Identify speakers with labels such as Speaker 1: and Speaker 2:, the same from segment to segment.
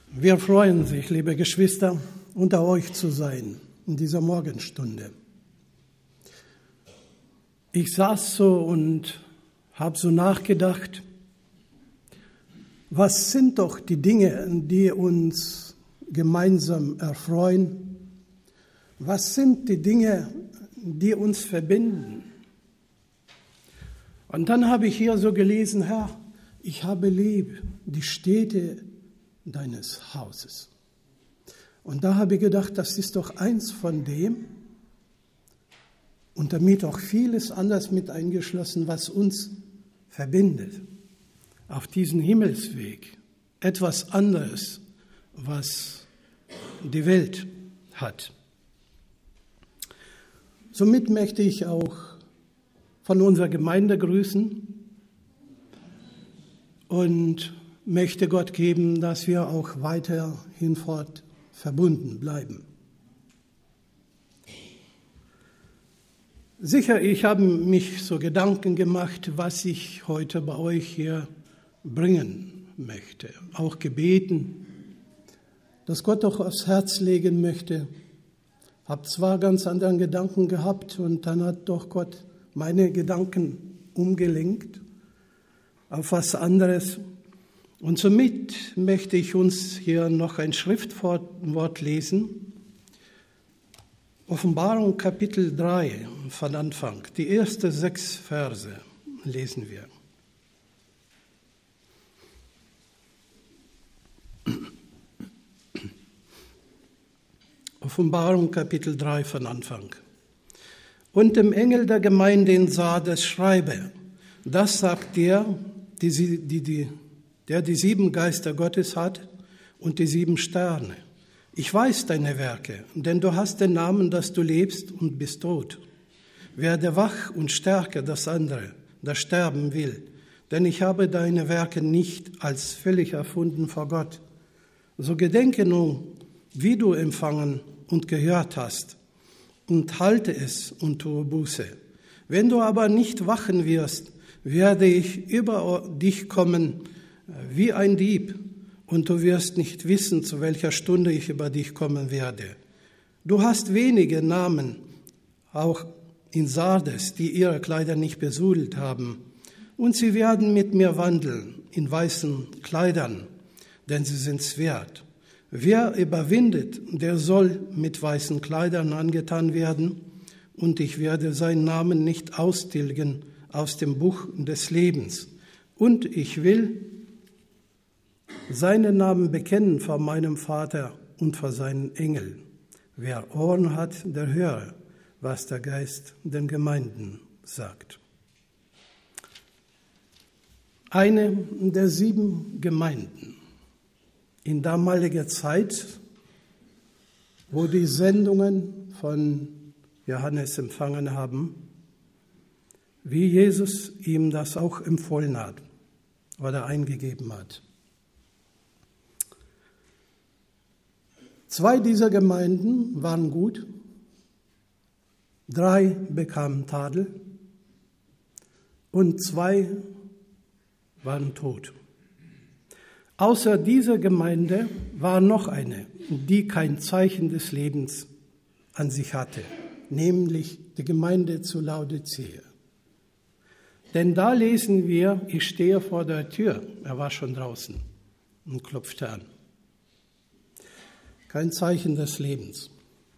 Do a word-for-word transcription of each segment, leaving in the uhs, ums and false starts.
Speaker 1: Wir freuen sich, liebe Geschwister, unter euch zu sein in dieser Morgenstunde. Ich saß so und habe so nachgedacht, was sind doch die Dinge, die uns gemeinsam erfreuen? Was sind die Dinge, die uns verbinden? Und dann habe ich hier so gelesen, Herr, ich habe lieb die Städte deines Hauses. Und da habe ich gedacht, das ist doch eins von dem und damit auch vieles anders mit eingeschlossen, was uns verbindet auf diesen Himmelsweg. Etwas anderes, was die Welt hat. Somit möchte ich auch von unserer Gemeinde grüßen und möchte Gott geben, dass wir auch weiterhin fort verbunden bleiben. Sicher, ich habe mich so Gedanken gemacht, was ich heute bei euch hier bringen möchte. Auch gebeten, dass Gott auch aufs Herz legen möchte. Habe zwar ganz anderen Gedanken gehabt und dann hat doch Gott meine Gedanken umgelenkt auf was anderes. Und somit möchte ich uns hier noch ein Schriftwort lesen. Offenbarung Kapitel drei von Anfang. Die ersten sechs Verse lesen wir. Offenbarung Kapitel drei von Anfang. Und dem Engel der Gemeinde in Sardes schreibe, das sagt der, die, die, die der die sieben Geister Gottes hat und die sieben Sterne. Ich weiß deine Werke, denn du hast den Namen, dass du lebst und bist tot. Werde wach und stärke das andere, das sterben will, denn ich habe deine Werke nicht als völlig erfunden vor Gott. So gedenke nun, wie du empfangen und gehört hast, und halte es und tue Buße. Wenn du aber nicht wachen wirst, werde ich über dich kommen wie ein Dieb, und du wirst nicht wissen, zu welcher Stunde ich über dich kommen werde. Du hast wenige Namen, auch in Sardes, die ihre Kleider nicht besudelt haben, und sie werden mit mir wandeln in weißen Kleidern, denn sie sind's wert. Wer überwindet, der soll mit weißen Kleidern angetan werden, und ich werde seinen Namen nicht austilgen aus dem Buch des Lebens. Und ich will seinen Namen bekennen vor meinem Vater und vor seinen Engeln. Wer Ohren hat, der höre, was der Geist den Gemeinden sagt. Eine der sieben Gemeinden in damaliger Zeit, wo die Sendungen von Johannes empfangen haben, wie Jesus ihm das auch empfohlen hat oder eingegeben hat. Zwei dieser Gemeinden waren gut, drei bekamen Tadel und zwei waren tot. Außer dieser Gemeinde war noch eine, die kein Zeichen des Lebens an sich hatte, nämlich die Gemeinde zu Laodicea. Denn da lesen wir, ich stehe vor der Tür, er war schon draußen und klopfte an. Kein Zeichen des Lebens.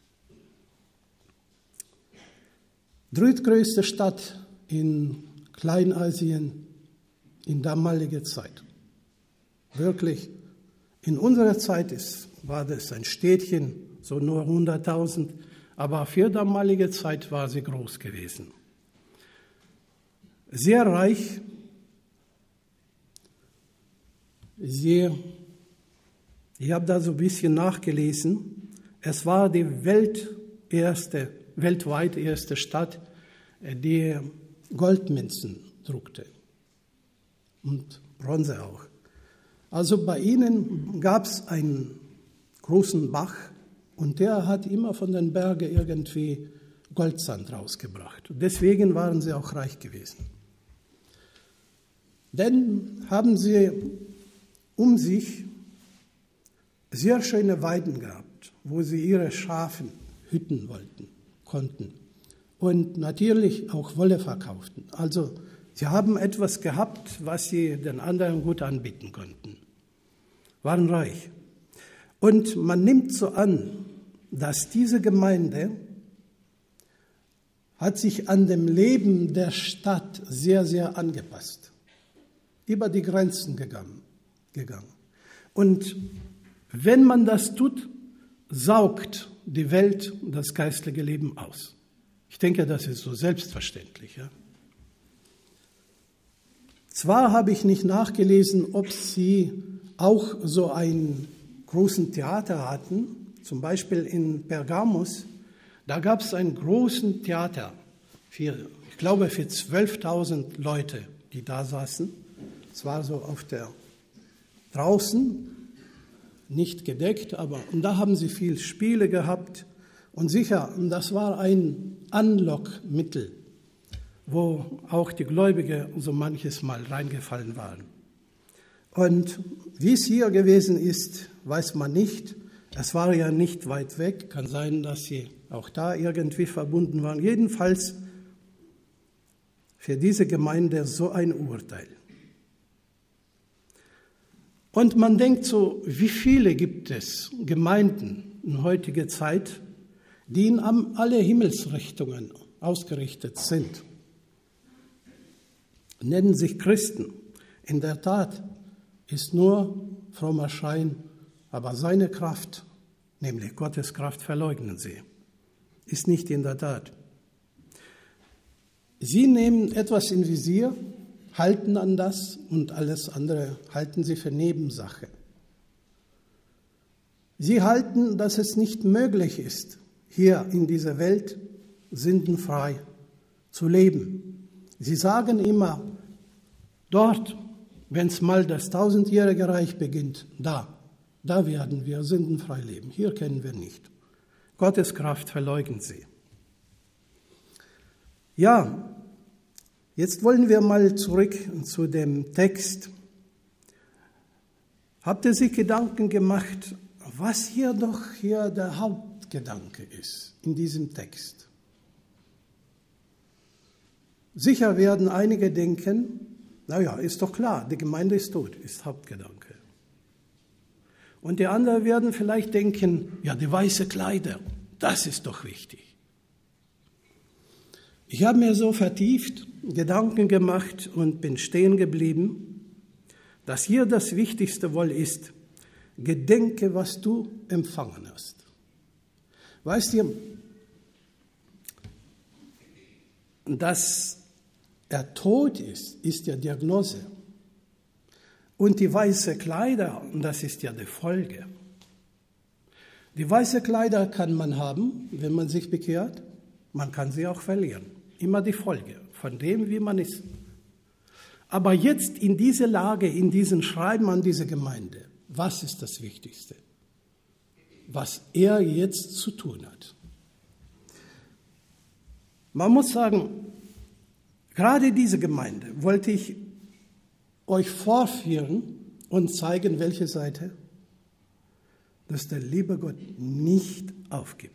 Speaker 1: Drittgrößte Stadt in Kleinasien in damaliger Zeit. Wirklich, in unserer Zeit ist, war das ein Städtchen, so nur hunderttausend, aber für damalige Zeit war sie groß gewesen. Sehr reich, sehr Ich habe da so ein bisschen nachgelesen. Es war die Welt erste, weltweit erste Stadt, die Goldmünzen druckte und Bronze auch. Also bei ihnen gab es einen großen Bach und der hat immer von den Bergen irgendwie Goldsand rausgebracht. Deswegen waren sie auch reich gewesen. Dann haben sie um sich sehr schöne Weiden gehabt, wo sie ihre Schafen hüten wollten, konnten. Und natürlich auch Wolle verkauften. Also sie haben etwas gehabt, was sie den anderen gut anbieten konnten. Waren reich. Und man nimmt so an, dass diese Gemeinde hat sich an dem Leben der Stadt sehr, sehr angepasst. Über die Grenzen gegangen. gegangen. Und wenn man das tut, saugt die Welt das geistliche Leben aus. Ich denke, das ist so selbstverständlich. Ja? Zwar habe ich nicht nachgelesen, ob sie auch so einen großen Theater hatten, zum Beispiel in Pergamos. Da gab es einen großen Theater, für, ich glaube für zwölftausend Leute, die da saßen. Es war so auf der draußen, nicht gedeckt, aber und da haben sie viel Spiele gehabt. Und sicher, das war ein Anlockmittel, wo auch die Gläubigen so manches Mal reingefallen waren. Und wie es hier gewesen ist, weiß man nicht. Es war ja nicht weit weg, kann sein, dass sie auch da irgendwie verbunden waren. Jedenfalls für diese Gemeinde so ein Urteil. Und man denkt so, wie viele gibt es Gemeinden in heutiger Zeit, die in alle Himmelsrichtungen ausgerichtet sind, nennen sich Christen. In der Tat ist nur frommer Schein, aber seine Kraft, nämlich Gottes Kraft, verleugnen sie. Ist nicht in der Tat. Sie nehmen etwas in Visier, halten an das und alles andere halten sie für Nebensache. Sie halten, dass es nicht möglich ist, hier in dieser Welt sündenfrei zu leben. Sie sagen immer, dort, wenn es mal das tausendjährige Reich beginnt, da, da werden wir sündenfrei leben. Hier kennen wir nicht. Gottes Kraft verleugnen sie. Ja, jetzt wollen wir mal zurück zu dem Text. Habt ihr sich Gedanken gemacht, was hier doch hier der Hauptgedanke ist in diesem Text? Sicher werden einige denken, naja, ist doch klar, die Gemeinde ist tot, ist Hauptgedanke. Und die anderen werden vielleicht denken, ja, die weiße Kleider, das ist doch wichtig. Ich habe mir so vertieft Gedanken gemacht und bin stehen geblieben, dass hier das Wichtigste wohl ist, gedenke, was du empfangen hast. Weißt du, dass er tot ist, ist ja Diagnose. Und die weiße Kleider, das ist ja die Folge. Die weiße Kleider kann man haben, wenn man sich bekehrt. Man kann sie auch verlieren. Immer die Folge von dem, wie man ist. Aber jetzt in dieser Lage, in diesem Schreiben an diese Gemeinde, was ist das Wichtigste, was er jetzt zu tun hat? Man muss sagen, gerade diese Gemeinde wollte ich euch vorführen und zeigen, welche Seite, dass der liebe Gott nicht aufgibt.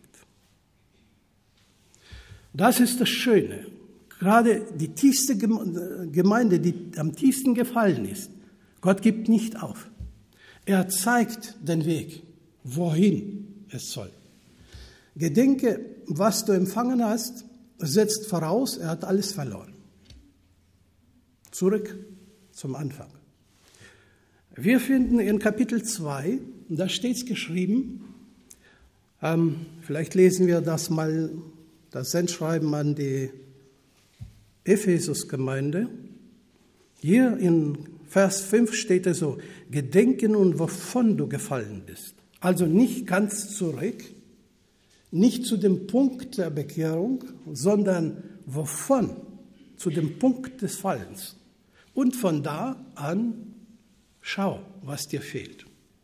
Speaker 1: Das ist das Schöne. Gerade die tiefste Gemeinde, die am tiefsten gefallen ist, Gott gibt nicht auf. Er zeigt den Weg, wohin es soll. Gedenke, was du empfangen hast, setzt voraus, er hat alles verloren. Zurück zum Anfang. Wir finden in Kapitel zwei, da steht es geschrieben, ähm, vielleicht lesen wir das mal, das Sendschreiben an die Ephesus-Gemeinde. Hier in Vers fünf steht es so, gedenke nun, wovon du gefallen bist. Also nicht ganz zurück, nicht zu dem Punkt der Bekehrung, sondern wovon? Zu dem Punkt des Fallens. Und von da an, schau, was dir fehlt.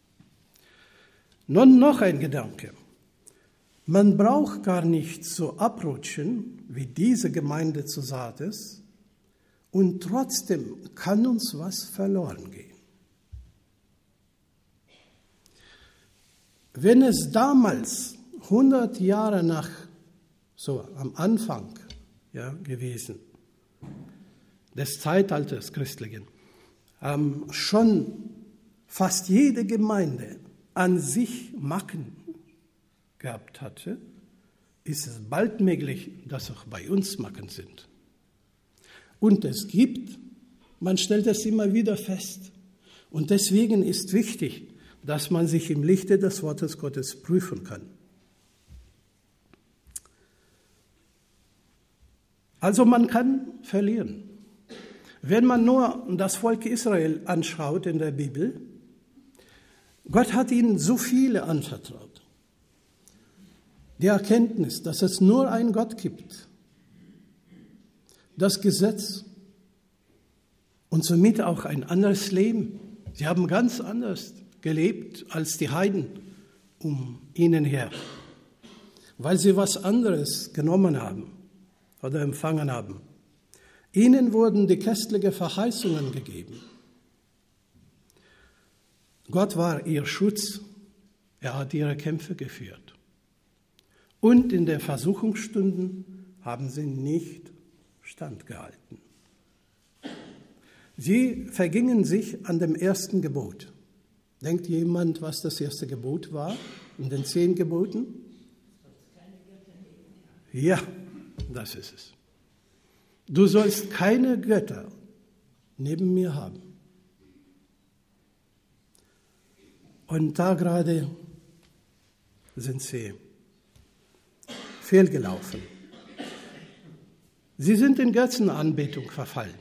Speaker 1: Nun noch ein Gedanke. Man braucht gar nicht so abrutschen wie diese Gemeinde zu Sardes und trotzdem kann uns was verloren gehen. Wenn es damals, hundert Jahre nach, so am Anfang ja, gewesen, des Zeitalters Christlichen, ähm, schon fast jede Gemeinde an sich Macken gehabt hatte, ist es bald möglich, dass auch bei uns Macken sind. Und es gibt, man stellt es immer wieder fest. Und deswegen ist wichtig, dass man sich im Lichte des Wortes Gottes prüfen kann. Also man kann verlieren. Wenn man nur das Volk Israel anschaut in der Bibel, Gott hat ihnen so viele anvertraut. Die Erkenntnis, dass es nur einen Gott gibt, das Gesetz und somit auch ein anderes Leben. Sie haben ganz anders gelebt als die Heiden um ihnen her, weil sie was anderes genommen haben oder empfangen haben. Ihnen wurden die köstlichen Verheißungen gegeben. Gott war ihr Schutz, er hat ihre Kämpfe geführt. Und in den Versuchungsstunden haben sie nicht standgehalten. Sie vergingen sich an dem ersten Gebot. Denkt jemand, was das erste Gebot war in den zehn Geboten? Ja, das ist es. Du sollst keine Götter neben mir haben. Und da gerade sind sie fehlgelaufen. Sie sind in Götzenanbetung verfallen.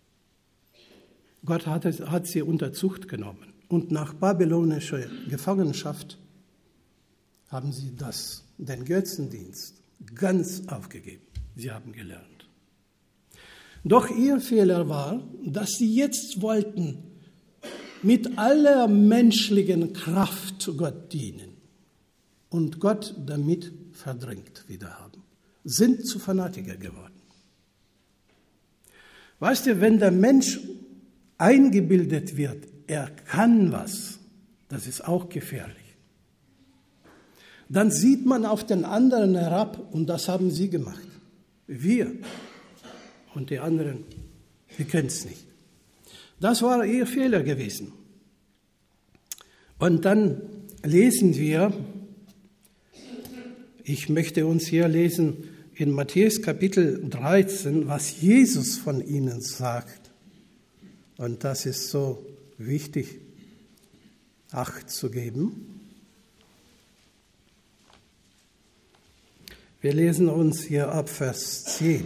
Speaker 1: Gott hat, es, hat sie unter Zucht genommen. Und nach babylonischer Gefangenschaft haben sie das, den Götzendienst ganz aufgegeben. Sie haben gelernt. Doch ihr Fehler war, dass sie jetzt wollten mit aller menschlichen Kraft Gott dienen und Gott damit verdrängt wieder haben, sind zu Fanatiker geworden. Weißt du, wenn der Mensch eingebildet wird, er kann was, das ist auch gefährlich. Dann sieht man auf den anderen herab und das haben sie gemacht. Wir und die anderen, wir können es nicht. Das war ihr Fehler gewesen. Und dann lesen wir, ich möchte uns hier lesen in Matthäus Kapitel dreizehn, was Jesus von ihnen sagt. Und das ist so wichtig, Acht zu geben. Wir lesen uns hier ab Vers zehn.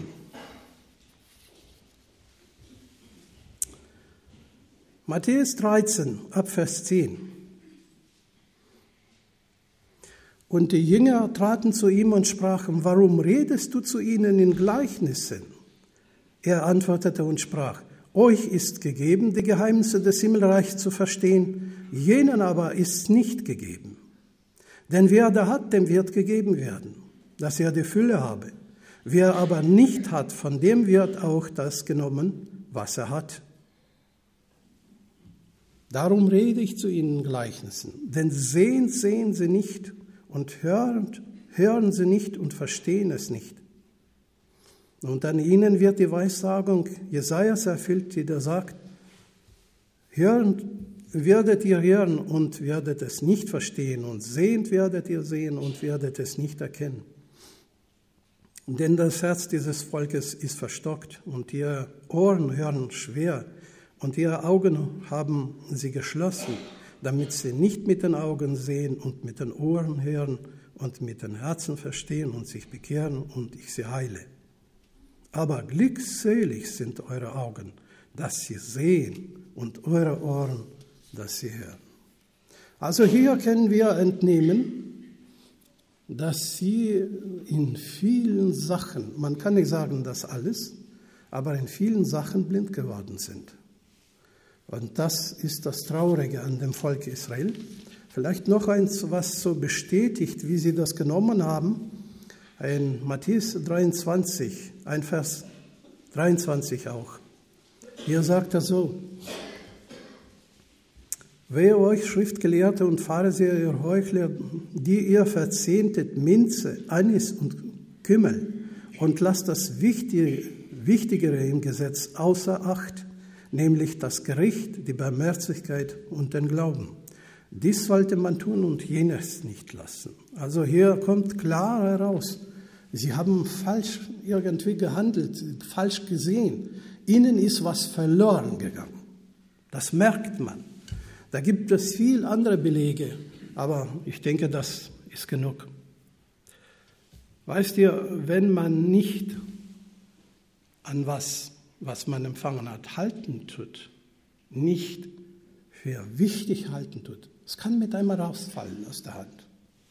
Speaker 1: Matthäus dreizehn, ab Vers zehn. Und die Jünger traten zu ihm und sprachen, warum redest du zu ihnen in Gleichnissen? Er antwortete und sprach, euch ist gegeben, die Geheimnisse des Himmelreichs zu verstehen, jenen aber ist nicht gegeben. Denn wer da hat, dem wird gegeben werden, dass er die Fülle habe. Wer aber nicht hat, von dem wird auch das genommen, was er hat. Darum rede ich zu ihnen in Gleichnissen, denn sehen, sehen sie nicht und hören, hören sie nicht und verstehen es nicht. Und an ihnen wird die Weissagung Jesajas erfüllt, die da sagt, hören werdet ihr hören und werdet es nicht verstehen und sehend werdet ihr sehen und werdet es nicht erkennen. Denn das Herz dieses Volkes ist verstockt und ihre Ohren hören schwer und ihre Augen haben sie geschlossen, damit sie nicht mit den Augen sehen und mit den Ohren hören und mit den Herzen verstehen und sich bekehren und ich sie heile. Aber glückselig sind eure Augen, dass sie sehen und eure Ohren, dass sie hören. Also hier können wir entnehmen, dass sie in vielen Sachen, man kann nicht sagen, dass alles, aber in vielen Sachen blind geworden sind. Und das ist das Traurige an dem Volk Israel. Vielleicht noch eins, was so bestätigt, wie sie das genommen haben. In Matthäus dreiundzwanzig, ein Vers dreiundzwanzig auch. Hier sagt er so, Wehe euch, Schriftgelehrte und Pharisäer, ihr Heuchler, die ihr verzehntet Minze, Anis und Kümmel und lasst das Wichtige, Wichtigere im Gesetz außer Acht, nämlich das Gericht, die Barmherzigkeit und den Glauben. Dies sollte man tun und jenes nicht lassen. Also hier kommt klar heraus, sie haben falsch irgendwie gehandelt, falsch gesehen. Ihnen ist was verloren gegangen. Das merkt man. Da gibt es viel andere Belege, aber ich denke, das ist genug. Weißt ihr, wenn man nicht an was, was man empfangen hat, halten tut, nicht für wichtig halten tut, es kann mit einmal rausfallen aus der Hand.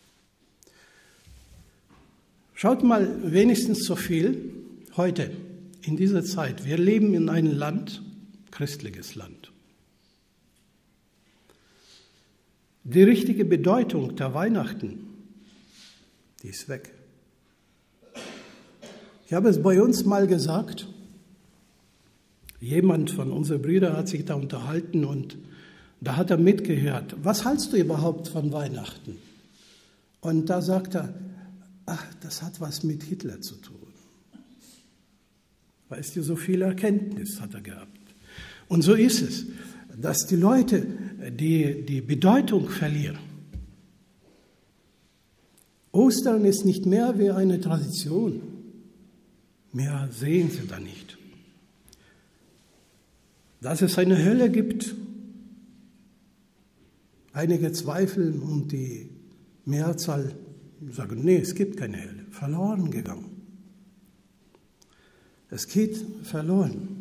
Speaker 1: Schaut mal wenigstens so viel heute, in dieser Zeit. Wir leben in einem Land, christliches Land. Die richtige Bedeutung der Weihnachten, die ist weg. Ich habe es bei uns mal gesagt, jemand von unseren Brüdern hat sich da unterhalten und da hat er mitgehört, was hältst du überhaupt von Weihnachten? Und da sagt er, ach, das hat was mit Hitler zu tun. Weißt du, so viel Erkenntnis hat er gehabt. Und so ist es, dass die Leute die, die Bedeutung verlieren. Ostern ist nicht mehr wie eine Tradition. Mehr sehen sie da nicht. Dass es eine Hölle gibt, einige zweifeln und die Mehrzahl sagen, nee, es gibt keine Hölle, verloren gegangen. Es geht verloren.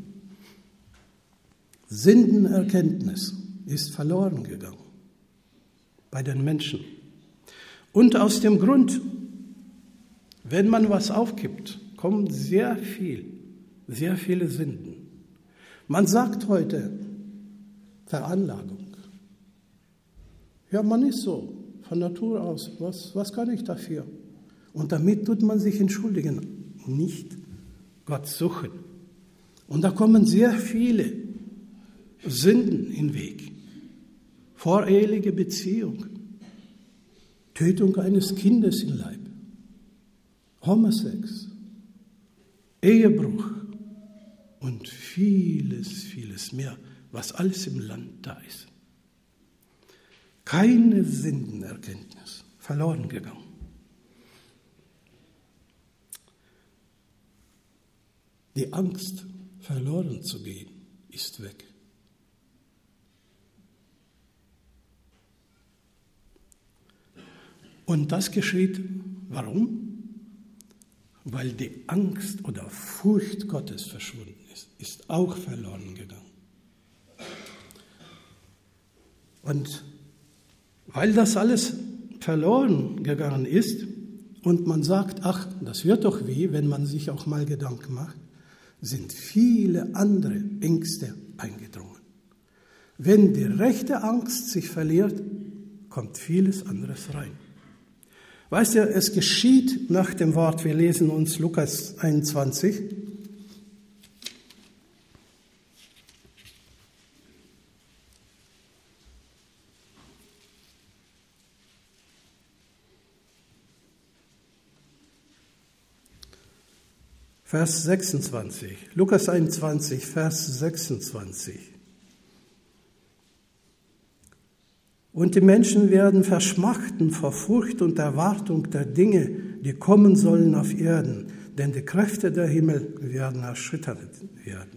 Speaker 1: Sündenerkenntnis ist verloren gegangen bei den Menschen. Und aus dem Grund, wenn man was aufgibt, kommt sehr viel, sehr viele Sünden. Man sagt heute Veranlagung. Ja, man ist so, von Natur aus. Was, was kann ich dafür? Und damit tut man sich entschuldigen, nicht Gott suchen. Und da kommen sehr viele Sünden in den Weg. Voreheliche Beziehung, Tötung eines Kindes im Leib, Homosex, Ehebruch und vieles, vieles mehr, was alles im Land da ist. Keine Sündenerkenntnis, verloren gegangen. Die Angst, verloren zu gehen, ist weg. Und das geschieht, warum? Weil die Angst oder Furcht Gottes verschwunden ist, ist auch verloren gegangen. Und weil das alles verloren gegangen ist und man sagt, ach, das wird doch weh, wenn man sich auch mal Gedanken macht, sind viele andere Ängste eingedrungen. Wenn die rechte Angst sich verliert, kommt vieles anderes rein. Weißt du, es geschieht nach dem Wort, wir lesen uns Lukas einundzwanzig. Vers sechsundzwanzig. Lukas einundzwanzig, Vers sechsundzwanzig. Und die Menschen werden verschmachten vor Furcht und Erwartung der Dinge, die kommen sollen auf Erden, denn die Kräfte der Himmel werden erschüttert werden.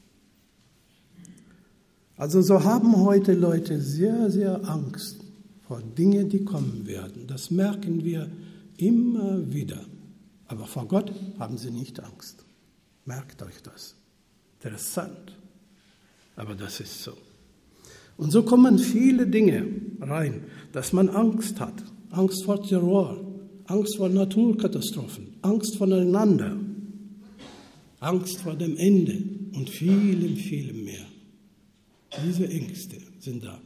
Speaker 1: Also so haben heute Leute sehr, sehr Angst vor Dingen, die kommen werden. Das merken wir immer wieder. Aber vor Gott haben sie nicht Angst. Merkt euch das. Interessant. Aber das ist so. Und so kommen viele Dinge rein, dass man Angst hat. Angst vor Terror, Angst vor Naturkatastrophen, Angst voneinander, Angst vor dem Ende und vielem, vielem mehr. Diese Ängste sind da.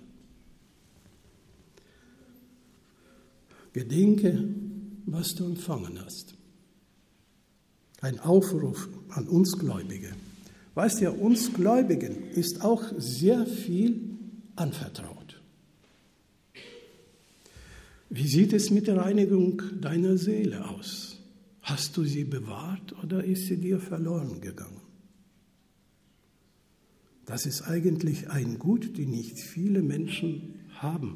Speaker 1: Gedenke, was du empfangen hast. Ein Aufruf an uns Gläubige. Weißt du, uns Gläubigen ist auch sehr viel anvertraut. Wie sieht es mit der Reinigung deiner Seele aus? Hast du sie bewahrt oder ist sie dir verloren gegangen? Das ist eigentlich ein Gut, die nicht viele Menschen haben.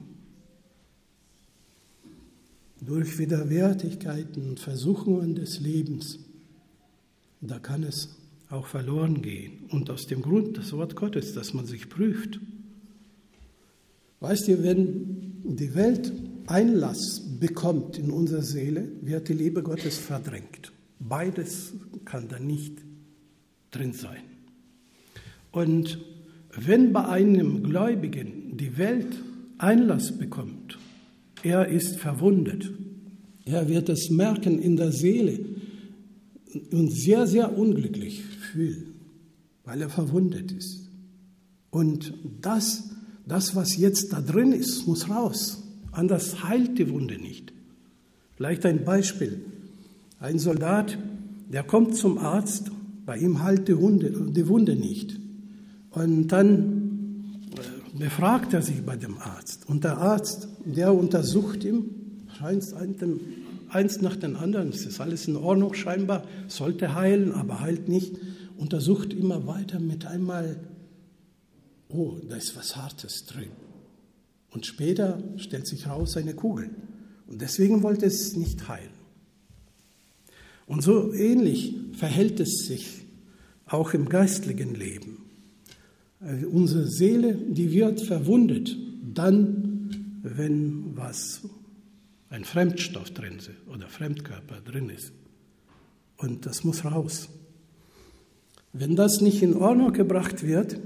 Speaker 1: Durch Widerwärtigkeiten und Versuchungen des Lebens, da kann es auch verloren gehen. Und aus dem Grund des Wort Gottes, dass man sich prüft. Weißt du, wenn die Welt Einlass bekommt in unsere Seele, wird die Liebe Gottes verdrängt. Beides kann da nicht drin sein. Und wenn bei einem Gläubigen die Welt Einlass bekommt, er ist verwundet. Er wird es merken in der Seele und sehr, sehr unglücklich fühlen, weil er verwundet ist. Und das, das, was jetzt da drin ist, muss raus. Anders heilt die Wunde nicht. Vielleicht ein Beispiel. Ein Soldat, der kommt zum Arzt, bei ihm heilt die Wunde, die Wunde nicht. Und dann befragt er sich bei dem Arzt. Und der Arzt, der untersucht ihn, scheint eins nach dem anderen. Es ist alles in Ordnung scheinbar, sollte heilen, aber heilt nicht. Untersucht immer weiter mit einmal, oh, da ist was Hartes drin. Und später stellt sich raus eine Kugel. Und deswegen wollte es nicht heilen. Und so ähnlich verhält es sich auch im geistlichen Leben. Unsere Seele, die wird verwundet, dann, wenn was, ein Fremdstoff drin ist oder Fremdkörper drin ist. Und das muss raus. Wenn das nicht in Ordnung gebracht wird,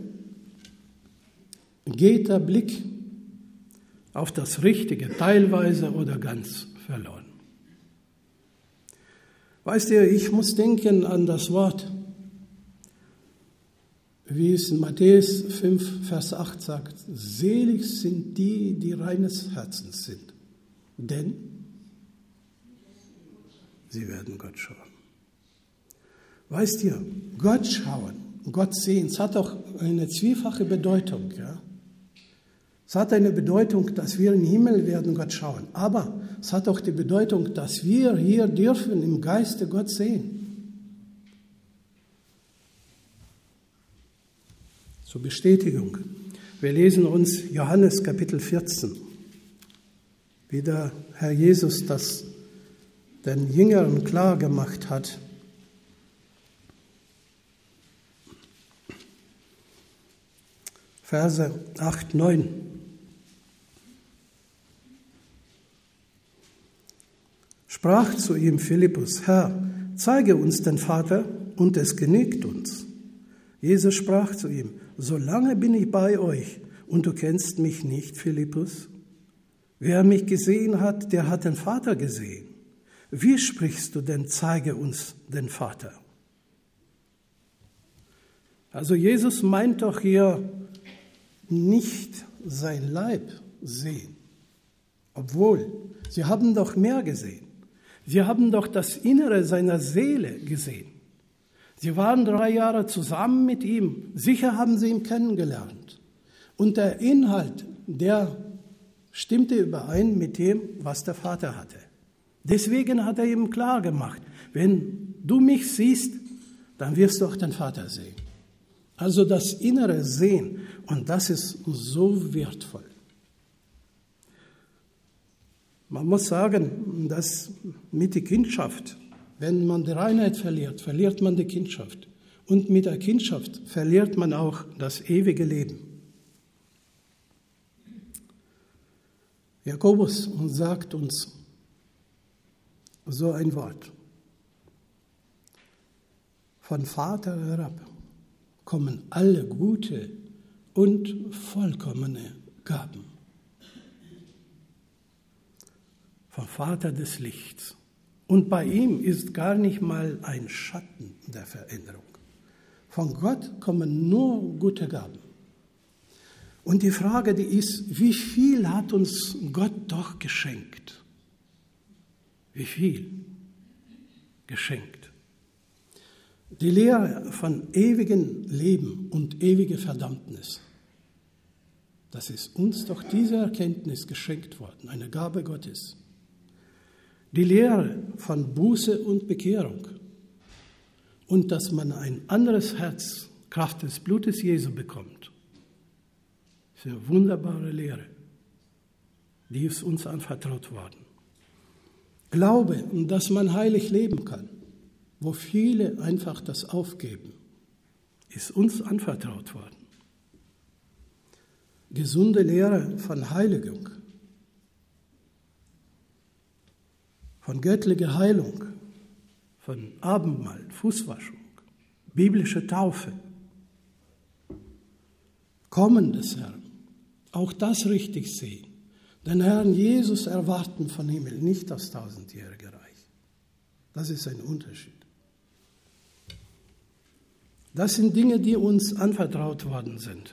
Speaker 1: geht der Blick auf das Richtige teilweise oder ganz verloren. Weißt du, ich muss denken an das Wort, wie es in Matthäus fünf, Vers acht sagt, selig sind die, die reines Herzens sind, denn sie werden Gott schauen. Weißt du, Gott schauen, Gott sehen, es hat auch eine zwiefache Bedeutung, ja. Es hat eine Bedeutung, dass wir im Himmel werden Gott schauen. Aber es hat auch die Bedeutung, dass wir hier dürfen im Geiste Gott sehen. Zur Bestätigung. Wir lesen uns Johannes Kapitel vierzehn, wie der Herr Jesus das den Jüngern klar gemacht hat. Verse acht, neun. Sprach zu ihm Philippus, Herr, zeige uns den Vater, und es genügt uns. Jesus sprach zu ihm, solange bin ich bei euch, und du kennst mich nicht, Philippus. Wer mich gesehen hat, der hat den Vater gesehen. Wie sprichst du denn, zeige uns den Vater? Also Jesus meint doch hier nicht sein Leib sehen, obwohl sie haben doch mehr gesehen. Sie haben doch das Innere seiner Seele gesehen. Sie waren drei Jahre zusammen mit ihm. Sicher haben sie ihn kennengelernt. Und der Inhalt, der stimmte überein mit dem, was der Vater hatte. Deswegen hat er ihm klar gemacht, wenn du mich siehst, dann wirst du auch den Vater sehen. Also das innere Sehen, und das ist so wertvoll. Man muss sagen, dass mit der Kindschaft, wenn man die Reinheit verliert, verliert man die Kindschaft. Und mit der Kindschaft verliert man auch das ewige Leben. Jakobus sagt uns so ein Wort. Von Vater herab kommen alle gute und vollkommene Gaben. Vom Vater des Lichts. Und bei ihm ist gar nicht mal ein Schatten der Veränderung. Von Gott kommen nur gute Gaben. Und die Frage, die ist, wie viel hat uns Gott doch geschenkt? Wie viel geschenkt? Die Lehre von ewigem Leben und ewige Verdammnis. Das ist uns doch diese Erkenntnis geschenkt worden, eine Gabe Gottes. Die Lehre von Buße und Bekehrung und dass man ein anderes Herz Kraft des Blutes Jesu bekommt, ist eine wunderbare Lehre, die ist uns anvertraut worden. Glaube, dass man heilig leben kann, wo viele einfach das aufgeben, ist uns anvertraut worden. Gesunde Lehre von Heiligung, von göttlicher Heilung, von Abendmahl, Fußwaschung, biblische Taufe, Kommen des Herrn, auch das richtig sehen. Den Herrn Jesus erwarten vom Himmel, nicht das tausendjährige Reich. Das ist ein Unterschied. Das sind Dinge, die uns anvertraut worden sind.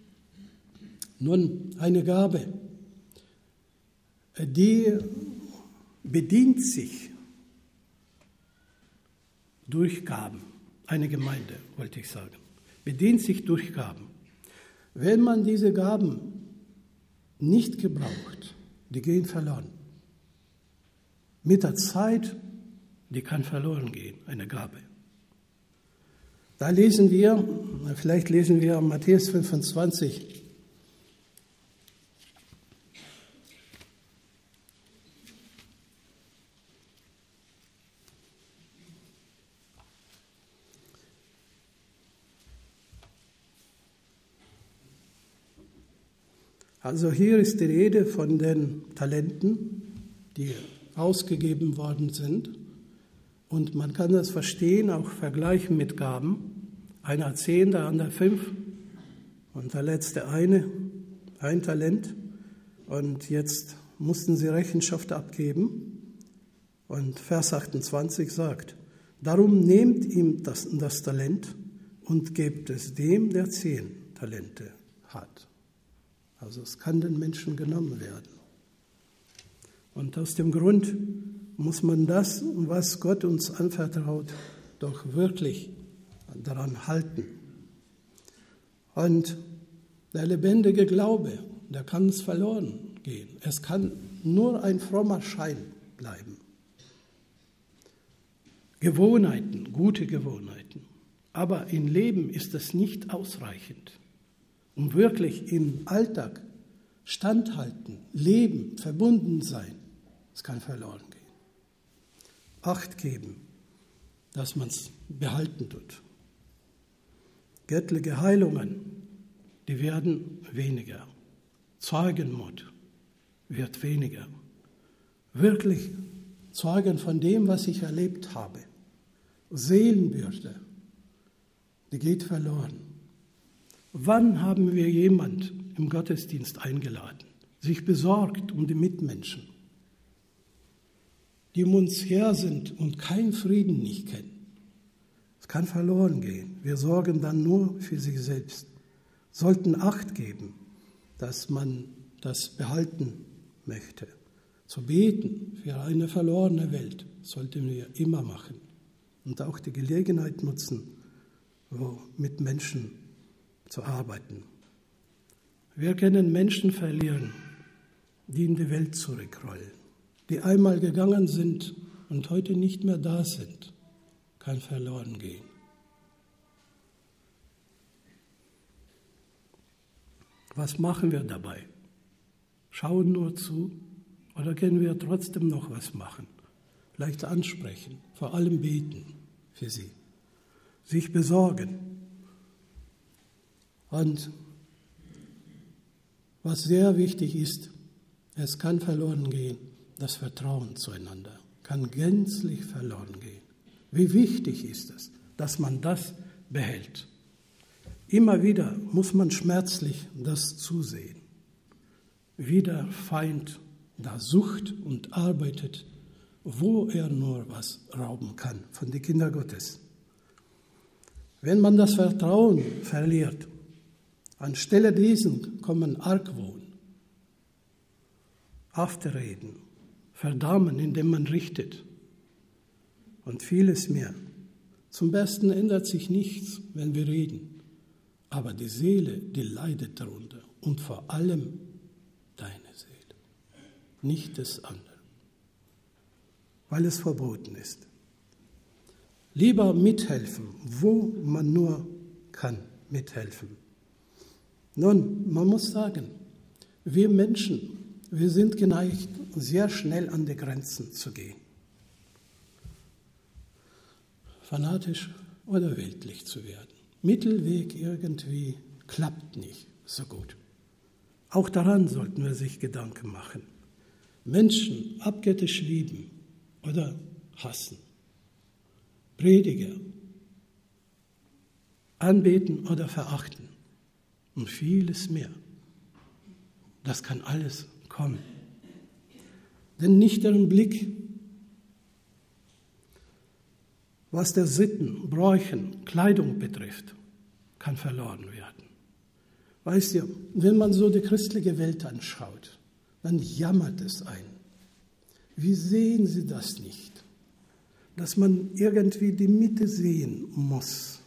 Speaker 1: Nun, eine Gabe, die bedient sich durch Gaben. Eine Gemeinde, wollte ich sagen, bedient sich durch Gaben. Wenn man diese Gaben nicht gebraucht, die gehen verloren. Mit der Zeit, die kann verloren gehen, eine Gabe. Da lesen wir, vielleicht lesen wir Matthäus fünfundzwanzig, Also hier ist die Rede von den Talenten, die ausgegeben worden sind. Und man kann das verstehen, auch vergleichen mit Gaben. Einer zehn, der andere fünf und der letzte eine, ein Talent. Und jetzt mussten sie Rechenschaft abgeben. Und Vers achtundzwanzig sagt, darum nehmt ihm das, das Talent und gebt es dem, der zehn Talente hat. Also es kann den Menschen genommen werden. Und aus dem Grund muss man das, was Gott uns anvertraut, doch wirklich daran halten. Und der lebendige Glaube, der kann es verloren gehen. Es kann nur ein frommer Schein bleiben. Gewohnheiten, gute Gewohnheiten. Aber im Leben ist es nicht ausreichend. Um wirklich im Alltag standhalten, leben, verbunden sein, es kann verloren gehen. Acht geben, dass man es behalten tut. Göttliche Heilungen, die werden weniger. Zeugenmut wird weniger. Wirklich Zeugen von dem, was ich erlebt habe. Seelenbürde, die geht verloren. Wann haben wir jemand im Gottesdienst eingeladen, sich besorgt um die Mitmenschen, die um uns her sind und keinen Frieden nicht kennen? Es kann verloren gehen. Wir sorgen dann nur für sich selbst. Sollten Acht geben, dass man das behalten möchte. Zu beten für eine verlorene Welt sollten wir immer machen und auch die Gelegenheit nutzen, wo mit Menschen zu arbeiten. Wir können Menschen verlieren, die in die Welt zurückrollen, die einmal gegangen sind und heute nicht mehr da sind, kann verloren gehen. Was machen wir dabei? Schauen nur zu oder können wir trotzdem noch was machen? Vielleicht ansprechen, vor allem beten für sie, sich besorgen. Und was sehr wichtig ist, es kann verloren gehen, das Vertrauen zueinander kann gänzlich verloren gehen. Wie wichtig ist es, dass man das behält. Immer wieder muss man schmerzlich das zusehen, wie der Feind da sucht und arbeitet, wo er nur was rauben kann von den Kindern Gottes. Wenn man das Vertrauen verliert, anstelle dessen kommen Argwohn, Aufreden, Verdammen, indem man richtet und vieles mehr. Zum Besten ändert sich nichts, wenn wir reden, aber die Seele, die leidet darunter und vor allem deine Seele, nicht des anderen, weil es verboten ist. Lieber mithelfen, wo man nur kann mithelfen. Nun, man muss sagen, wir Menschen, wir sind geneigt, sehr schnell an die Grenzen zu gehen. Fanatisch oder weltlich zu werden. Mittelweg irgendwie klappt nicht so gut. Auch daran sollten wir sich Gedanken machen. Menschen abgöttisch lieben oder hassen. Prediger anbeten oder verachten. Und vieles mehr. Das kann alles kommen. Denn nüchternen Blick, was der Sitten, Bräuchen, Kleidung betrifft, kann verloren werden. Weißt ihr, wenn man so die christliche Welt anschaut, dann jammert es einen. Wie sehen Sie das nicht? Dass man irgendwie die Mitte sehen muss.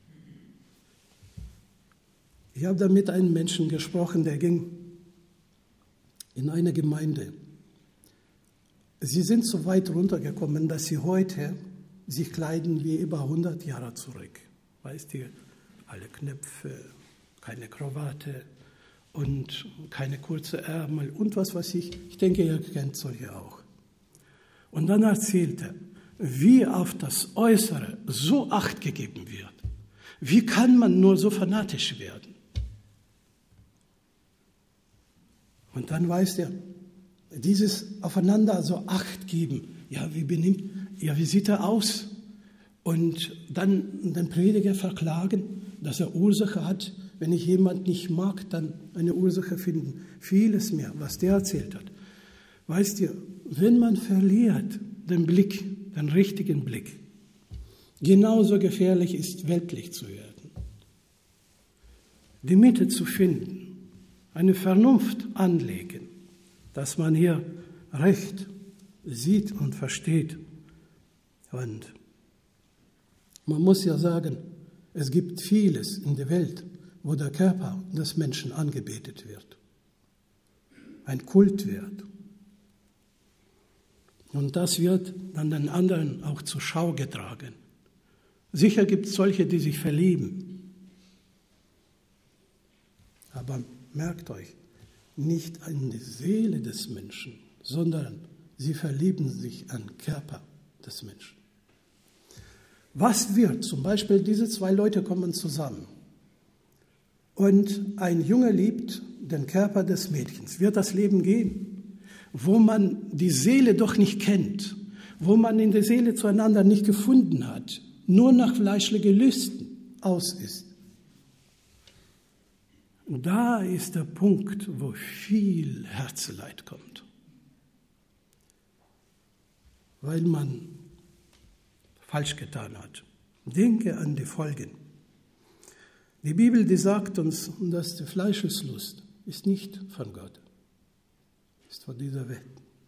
Speaker 1: Ich habe da mit einem Menschen gesprochen, der ging in eine Gemeinde. Sie sind so weit runtergekommen, dass sie heute sich kleiden wie über hundert Jahre zurück. Weißt du, alle Knöpfe, keine Krawatte und keine kurze Ärmel und was weiß ich. Ich denke, ihr kennt solche auch. Und dann erzählt er, wie auf das Äußere so Acht gegeben wird. Wie kann man nur so fanatisch werden? Und dann weiß er, dieses Aufeinander so Acht geben, ja, wie benimmt, ja, wie sieht er aus? Und dann den Prediger verklagen, dass er Ursache hat. Wenn ich jemand nicht mag, dann eine Ursache finden. Vieles mehr, was der erzählt hat. Weißt ihr, wenn man verliert den Blick, den richtigen Blick, genauso gefährlich ist, weltlich zu werden. Die Mitte zu finden, eine Vernunft anlegen, dass man hier recht sieht und versteht. Und man muss ja sagen, es gibt vieles in der Welt, wo der Körper des Menschen angebetet wird. Ein Kult wird. Und das wird dann den anderen auch zur Schau getragen. Sicher gibt es solche, die sich verlieben. Aber merkt euch, nicht an die Seele des Menschen, sondern sie verlieben sich an den Körper des Menschen. Was wird, zum Beispiel diese zwei Leute kommen zusammen und ein Junge liebt den Körper des Mädchens. Wird das Leben gehen, wo man die Seele doch nicht kennt, wo man in der Seele zueinander nicht gefunden hat, nur nach fleischlichen Lüsten aus ist? Da ist der Punkt, wo viel Herzeleid kommt, weil man falsch getan hat. Denke an die Folgen. Die Bibel, die sagt uns, dass die Fleischeslust ist nicht von Gott, ist von dieser Welt.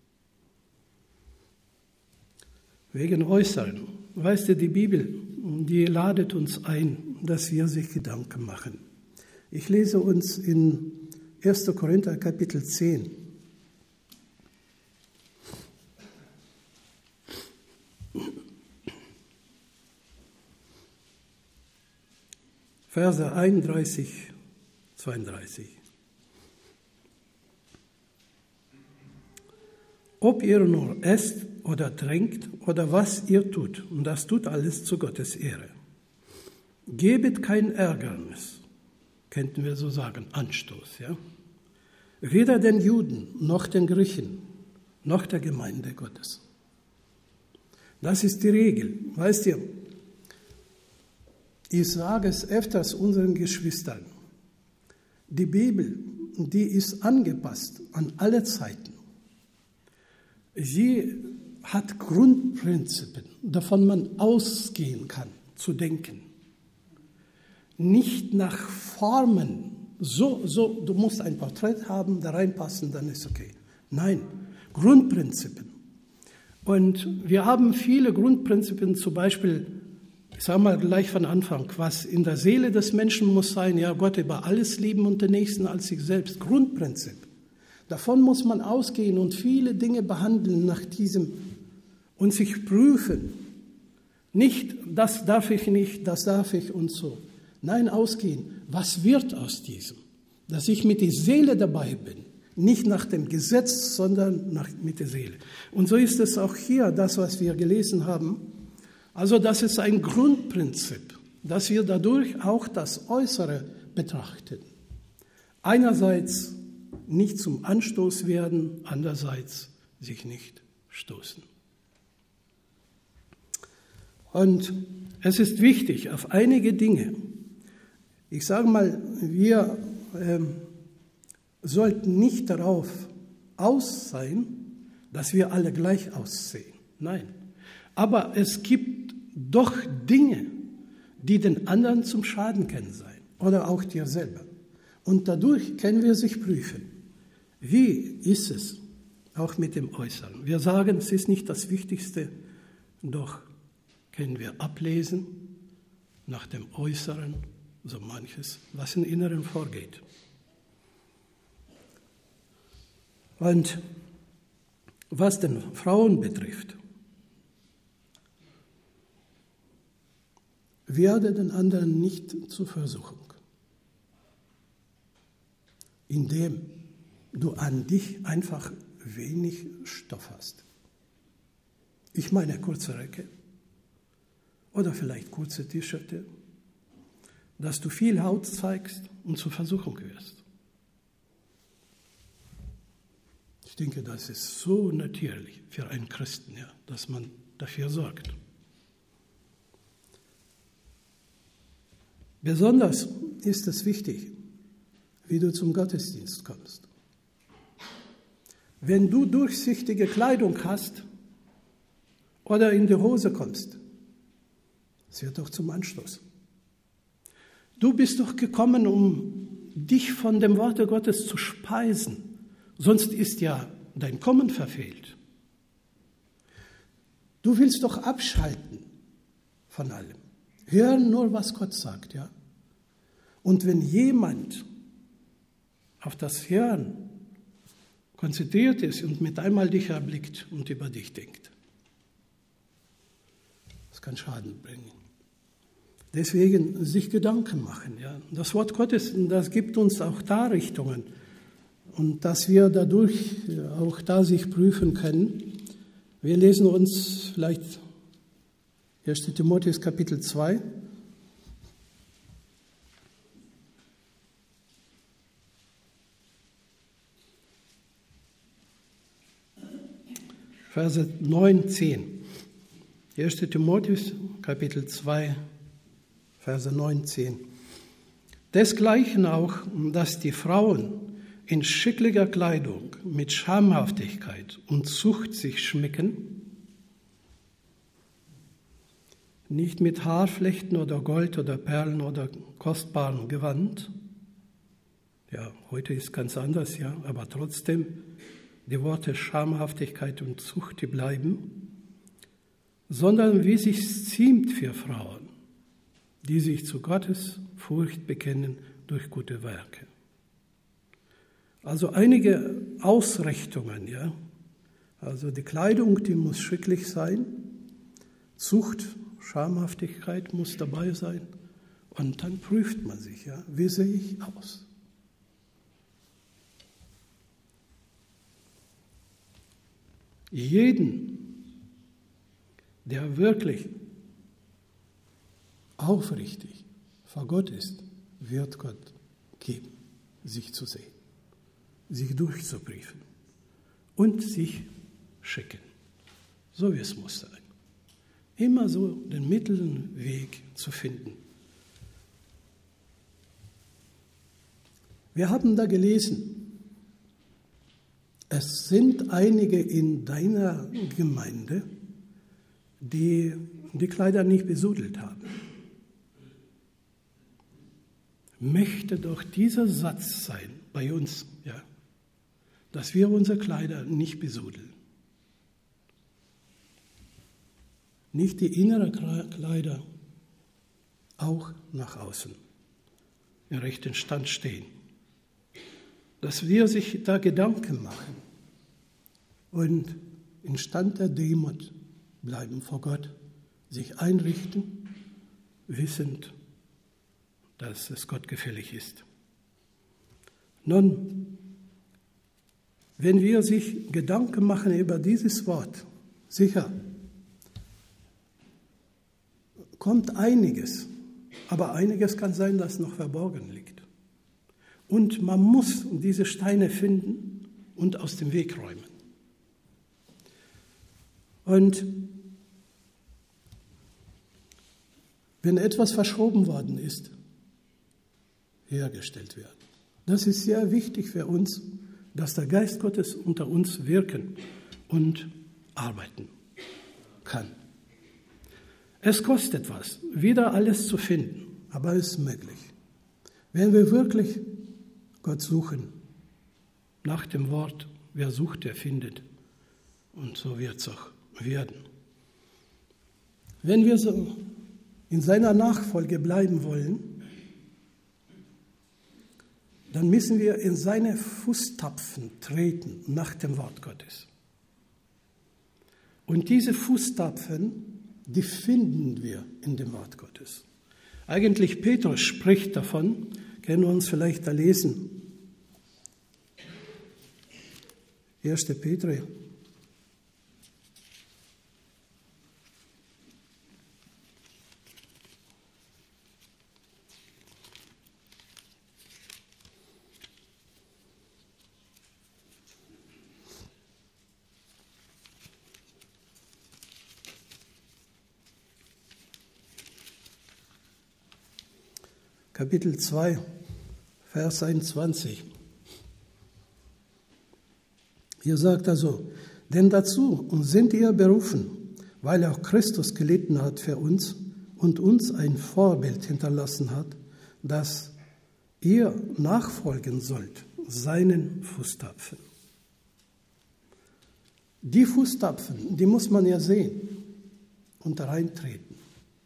Speaker 1: Wegen Äußeren. Weißt du, die Bibel, die ladet uns ein, dass wir sich Gedanken machen. Ich lese uns in erster Korinther Kapitel zehn. Verse einunddreißig, zweiunddreißig. Ob ihr nur esst oder trinkt oder was ihr tut, und das tut alles zu Gottes Ehre. Gebet kein Ärgernis, könnten wir so sagen, Anstoß, ja? Weder den Juden noch den Griechen noch der Gemeinde Gottes. Das ist die Regel. Weißt ihr, ich sage es öfters unseren Geschwistern, die Bibel, die ist angepasst an alle Zeiten. Sie hat Grundprinzipien, davon man ausgehen kann, zu denken. Nicht nach Formen, so, so, du musst ein Porträt haben, da reinpassen, dann ist okay. Nein, Grundprinzipien. Und wir haben viele Grundprinzipien, zum Beispiel Ich sage mal gleich von Anfang, was in der Seele des Menschen muss sein, ja, Gott über alles lieben und den Nächsten als sich selbst. Grundprinzip. Davon muss man ausgehen und viele Dinge behandeln nach diesem und sich prüfen. Nicht, das darf ich nicht, das darf ich und so. Nein, ausgehen. Was wird aus diesem? Dass ich mit der Seele dabei bin. Nicht nach dem Gesetz, sondern nach, mit der Seele. Und so ist es auch hier, das, was wir gelesen haben. Also das ist ein Grundprinzip, dass wir dadurch auch das Äußere betrachten. Einerseits nicht zum Anstoß werden, andererseits sich nicht stoßen. Und es ist wichtig, auf einige Dinge, ich sage mal, wir äh, sollten nicht darauf aus sein, dass wir alle gleich aussehen. Nein. Aber es gibt doch Dinge, die den anderen zum Schaden können sein oder auch dir selber. Und dadurch können wir sich prüfen. Wie ist es auch mit dem Äußeren? Wir sagen, es ist nicht das Wichtigste, doch können wir ablesen nach dem Äußeren so manches, was im Inneren vorgeht. Und was den Frauen betrifft, werde den anderen nicht zur Versuchung, indem du an dich einfach wenig Stoff hast. Ich meine kurze Röcke oder vielleicht kurze T-Shirts, dass du viel Haut zeigst und zur Versuchung wirst. Ich denke, das ist so natürlich für einen Christen, ja, dass man dafür sorgt. Besonders ist es wichtig, wie du zum Gottesdienst kommst. Wenn du durchsichtige Kleidung hast oder in die Hose kommst, es wird doch zum Anstoß. Du bist doch gekommen, um dich von dem Worte Gottes zu speisen, sonst ist ja dein Kommen verfehlt. Du willst doch abschalten von allem. Hören nur, was Gott sagt, ja. Und wenn jemand auf das Hören konzentriert ist und mit einmal dich erblickt und über dich denkt, das kann Schaden bringen. Deswegen sich Gedanken machen, ja. Das Wort Gottes, das gibt uns auch Darrichtungen und dass wir dadurch auch da sich prüfen können. Wir lesen uns vielleicht erster Timotheus Kapitel zwei. Verse neun, zehn. erster Timotheus Kapitel zwei, Verse neun, zehn. Desgleichen auch, dass die Frauen in schicklicher Kleidung mit Schamhaftigkeit und Zucht sich schmücken, nicht mit Haarflechten oder Gold oder Perlen oder kostbarem Gewand. Ja, heute ist ganz anders, ja, aber trotzdem, die Worte Schamhaftigkeit und Zucht, die bleiben, sondern wie sich's ziemt für Frauen, die sich zu Gottes Furcht bekennen durch gute Werke. Also einige Ausrichtungen, ja. Also die Kleidung, die muss schicklich sein, Zucht, Schamhaftigkeit muss dabei sein und dann prüft man sich, ja, wie sehe ich aus? Jeden, der wirklich aufrichtig vor Gott ist, wird Gott geben, sich zu sehen, sich durchzuprüfen und sich schicken, so wie es muss sein. Immer so den mittleren Weg zu finden. Wir haben da gelesen, es sind einige in deiner Gemeinde, die die Kleider nicht besudelt haben. Möchte doch dieser Satz sein bei uns, ja, dass wir unsere Kleider nicht besudeln. Nicht die inneren Kleider, auch nach außen im rechten Stand stehen. Dass wir sich da Gedanken machen und in Stand der Demut bleiben vor Gott, sich einrichten, wissend, dass es Gott gefällig ist. Nun, wenn wir sich Gedanken machen über dieses Wort, sicher, kommt einiges, aber einiges kann sein, das noch verborgen liegt. Und man muss diese Steine finden und aus dem Weg räumen. Und wenn etwas verschoben worden ist, hergestellt werden. Das ist sehr wichtig für uns, dass der Geist Gottes unter uns wirken und arbeiten kann. Es kostet was, wieder alles zu finden, aber es ist möglich. Wenn wir wirklich Gott suchen, nach dem Wort, wer sucht, der findet. Und so wird es auch werden. Wenn wir so in seiner Nachfolge bleiben wollen, dann müssen wir in seine Fußtapfen treten nach dem Wort Gottes. Und diese Fußtapfen, die finden wir in dem Wort Gottes. Eigentlich Petrus spricht davon, können wir uns vielleicht da lesen. erster Petrus. Kapitel zwei, Vers einundzwanzig. Hier sagt er so, denn dazu sind ihr berufen, weil auch Christus gelitten hat für uns und uns ein Vorbild hinterlassen hat, dass ihr nachfolgen sollt, seinen Fußtapfen. Die Fußtapfen, die muss man ja sehen und reintreten.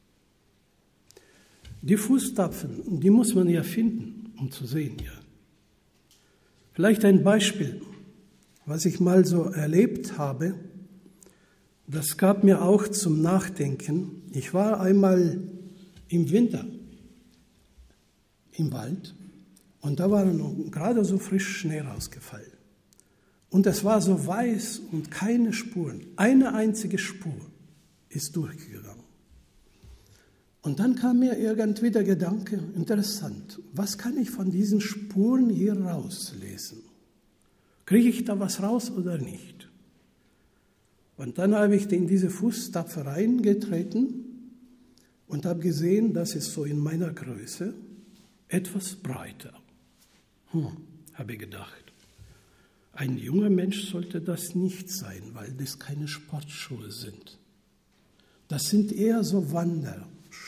Speaker 1: Die Fußtapfen, die muss man ja finden, um zu sehen, ja. Vielleicht ein Beispiel, was ich mal so erlebt habe, das gab mir auch zum Nachdenken. Ich war einmal im Winter im Wald und da war noch gerade so frisch Schnee rausgefallen. Und es war so weiß und keine Spuren, eine einzige Spur ist durchgegangen. Und dann kam mir irgendwie der Gedanke, interessant, was kann ich von diesen Spuren hier rauslesen? Kriege ich da was raus oder nicht? Und dann habe ich in diese Fußtapfen reingetreten und habe gesehen, das ist so in meiner Größe etwas breiter. Hm, habe ich gedacht. Ein junger Mensch sollte das nicht sein, weil das keine Sportschuhe sind. Das sind eher so Wanderschuhe.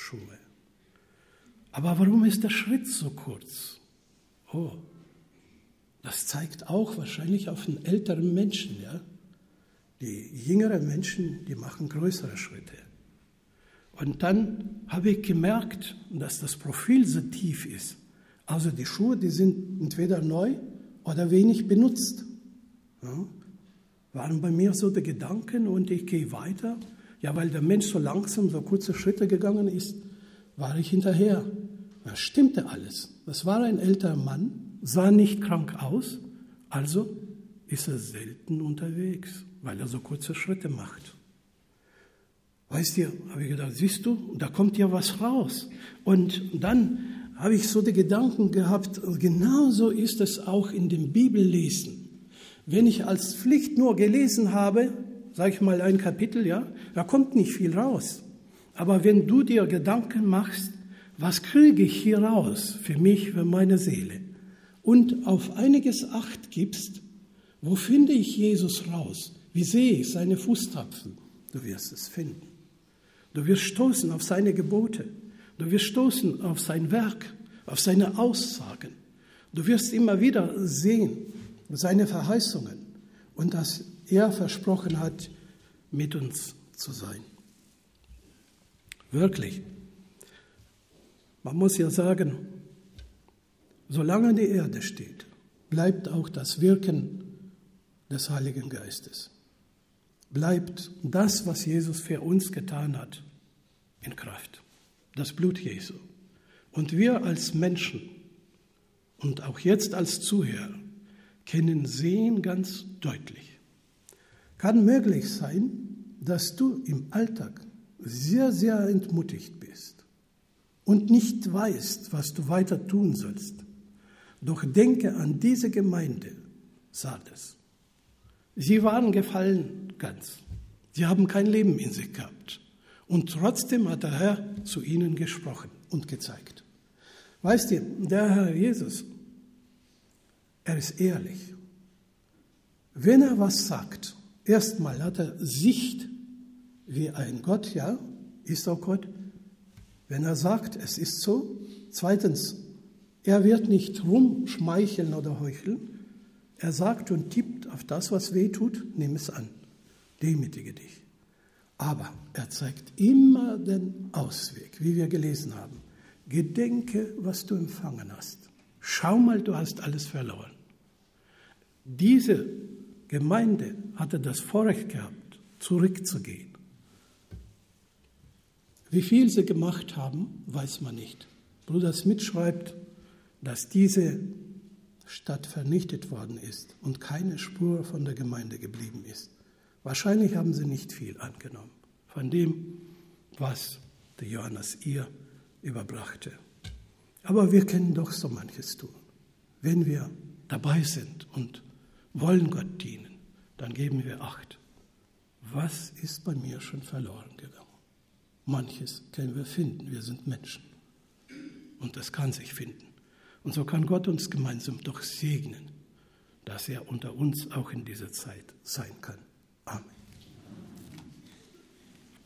Speaker 1: Aber warum ist der Schritt so kurz? Oh, das zeigt auch wahrscheinlich auf einen älteren Menschen, ja? Die jüngeren Menschen, die machen größere Schritte. Und dann habe ich gemerkt, dass das Profil so tief ist. Also die Schuhe, die sind entweder neu oder wenig benutzt. Ja? Waren bei mir so die Gedanken und ich gehe weiter. Ja, weil der Mensch so langsam, so kurze Schritte gegangen ist, war ich hinterher. Das stimmte alles. Das war ein älterer Mann, sah nicht krank aus, also ist er selten unterwegs, weil er so kurze Schritte macht. Weißt du, habe ich gedacht, siehst du, da kommt ja was raus. Und dann habe ich so die Gedanken gehabt, genauso ist es auch in dem Bibellesen. Wenn ich als Pflicht nur gelesen habe, sage ich mal ein Kapitel, ja, da kommt nicht viel raus. Aber wenn du dir Gedanken machst, was kriege ich hier raus für mich, für meine Seele, und auf einiges Acht gibst, wo finde ich Jesus raus? Wie sehe ich seine Fußtapfen? Du wirst es finden. Du wirst stoßen auf seine Gebote. Du wirst stoßen auf sein Werk, auf seine Aussagen. Du wirst immer wieder sehen, seine Verheißungen und dass er versprochen hat, mit uns zu sein. Wirklich. Man muss ja sagen, solange die Erde steht, bleibt auch das Wirken des Heiligen Geistes. Bleibt das, was Jesus für uns getan hat, in Kraft. Das Blut Jesu. Und wir als Menschen und auch jetzt als Zuhörer können sehen ganz deutlich. Kann möglich sein, dass du im Alltag sehr, sehr entmutigt bist und nicht weißt, was du weiter tun sollst. Doch denke an diese Gemeinde, Sardes. Sie waren gefallen ganz. Sie haben kein Leben in sich gehabt. Und trotzdem hat der Herr zu ihnen gesprochen und gezeigt. Weißt du, der Herr Jesus, er ist ehrlich. Wenn er was sagt, erstmal hat er Sicht wie ein Gott, ja, ist auch Gott. Wenn er sagt, es ist so. Zweitens, er wird nicht rumschmeicheln oder heucheln. Er sagt und tippt auf das, was weh tut, nimm es an. Demütige dich. Aber er zeigt immer den Ausweg, wie wir gelesen haben. Gedenke, was du empfangen hast. Schau mal, du hast alles verloren. Diese Gemeinde hatte das Vorrecht gehabt, zurückzugehen. Wie viel sie gemacht haben, weiß man nicht. Bruder Smith schreibt, dass diese Stadt vernichtet worden ist und keine Spur von der Gemeinde geblieben ist. Wahrscheinlich haben sie nicht viel angenommen von dem, was der Johannes ihr überbrachte. Aber wir können doch so manches tun. Wenn wir dabei sind und wollen Gott dienen, dann geben wir Acht. Was ist bei mir schon verloren gegangen? Manches können wir finden, wir sind Menschen. Und das kann sich finden. Und so kann Gott uns gemeinsam doch segnen, dass er unter uns auch in dieser Zeit sein kann. Amen.